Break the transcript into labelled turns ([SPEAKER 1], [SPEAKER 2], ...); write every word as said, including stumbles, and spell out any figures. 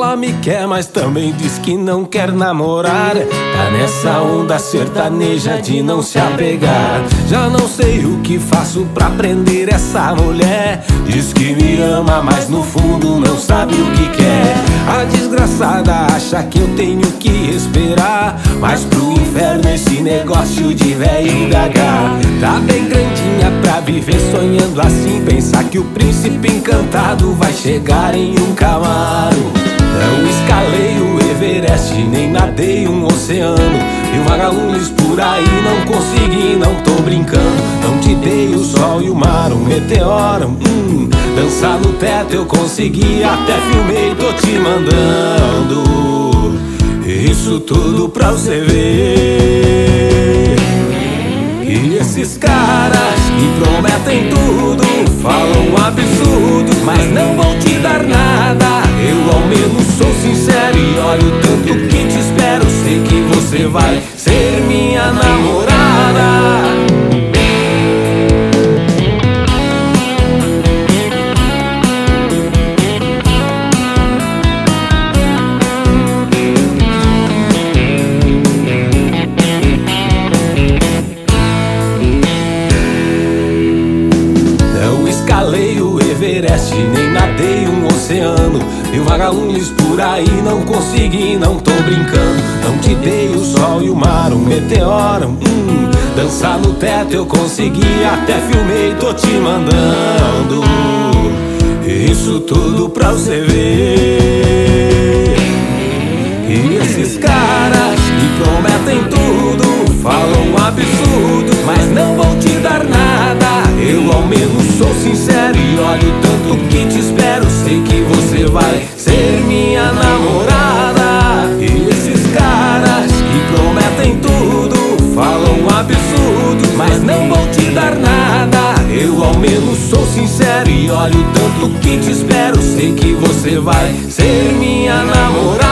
[SPEAKER 1] Ela me quer, mas também diz que não quer namorar. Tá nessa onda sertaneja de não se apegar. Já não sei o que faço pra prender essa mulher. Diz que me ama, mas no fundo não sabe o que quer. A desgraçada acha que eu tenho que esperar, mas pro inferno esse negócio de velho gaga. Tá bem grandinha pra viver sonhando assim, pensar que o príncipe encantado vai chegar em um Camaro. Não escalei o Everest, nem nadei um oceano. Vi vagalumes por aí, não consegui, não tô brincando. Não te dei o sol e o mar, um meteoro, hum, dançar no teto eu consegui, até filmei, tô te mandando. Isso tudo pra você ver. E esses caras que prometem tudo, falam um absurdo, mas não vão te dar nada. Eu ao menos sou sincero e olho tanto que te espero. Sei que você vai ser minha namorada. Escalei o Everest, nem nadei um oceano. Vi vagalumes por aí, não consegui, não tô brincando. Não te dei o sol e o mar, um meteoro, hum, dançar no teto eu consegui, até filmei, tô te mandando. Isso tudo pra você ver. E esses caras que prometem tudo, falam um absurdo, mas não vão te dar nada. Eu ao menos sou sincero e olho tanto que te espero. Sei que você vai ser minha namorada. E esses caras que prometem tudo, falam um absurdo, mas não vão te dar nada. Eu ao menos sou sincero e olho tanto que te espero. Sei que você vai ser minha namorada.